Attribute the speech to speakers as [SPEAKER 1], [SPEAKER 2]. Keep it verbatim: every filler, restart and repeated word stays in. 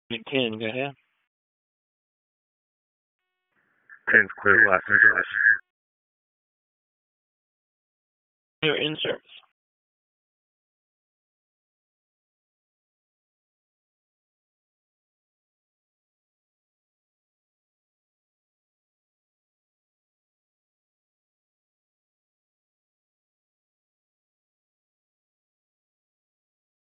[SPEAKER 1] ten, go ahead.
[SPEAKER 2] ten's clear, Los Angeles.
[SPEAKER 1] You're in service.